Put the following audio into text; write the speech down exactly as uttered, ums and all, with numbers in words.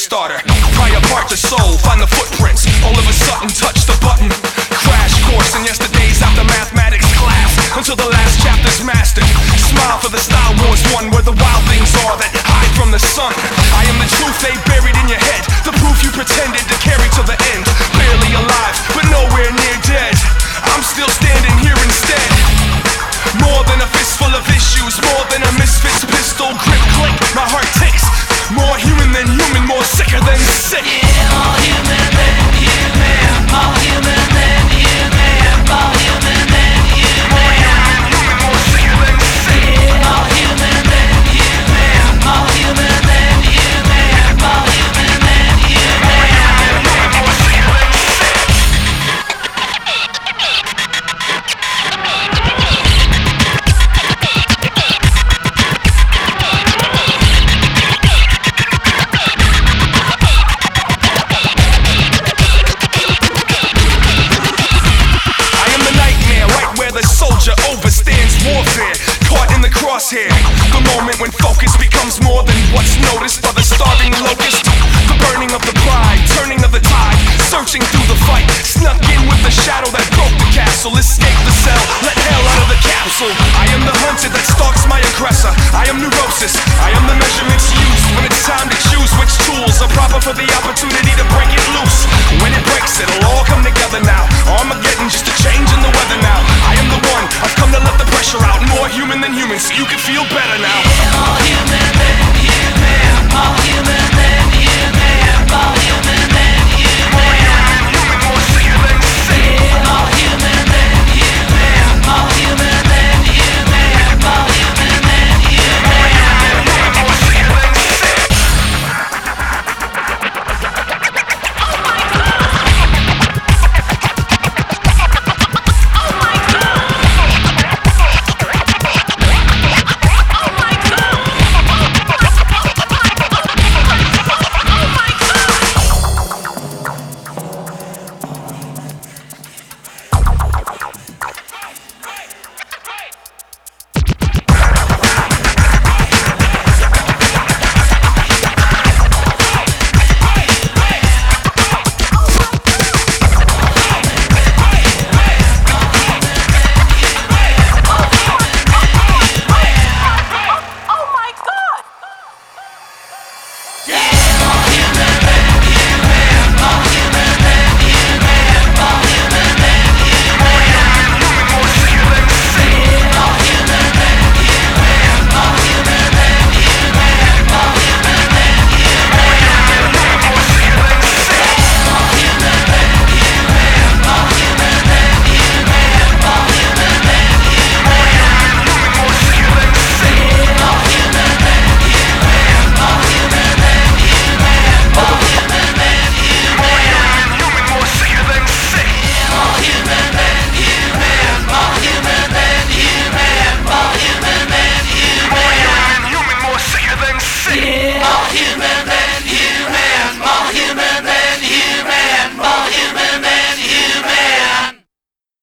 starter. Pry apart the soul, find the footprints. All of a sudden, touch the button. Crash course in yesterday's after mathematics class until the last chapter's mastered. Smile for the Star Wars one, where the wild things are that hide from the sun. I am the truth they buried in your head, the proof you pretended to carry to the end. Barely alive, but nowhere near dead. I'm still standing here instead. More than a fistful of issues, more than a misfit's pistol grip click. My heart ticks. More human than human, more sicker than sick. Yeah, more human than human, more human than human, more human than human, more human than human, more sicker than sick. Yeah, more human than human, more human than human, more human than human, more human than human, more sicker than sick. Overstands warfare, caught in the crosshair. The moment when focus becomes more than what's noticed by the starving locust. The burning of the pride, turning of the tide, searching through the fight. Snuck in with the shadow that broke the castle. Escape the cell, let hell out of the capsule. I am the hunted that stalks my aggressor. I am neurosis, I am the measurements used when it's time to choose which tools are proper for the opportunity to break it loose. When it breaks, it'll all come together now. Armageddon, just a change in the weather now. I am the one, I've come to let the pressure out. More human than human, so you can feel better now. Yeah, more human than human, more human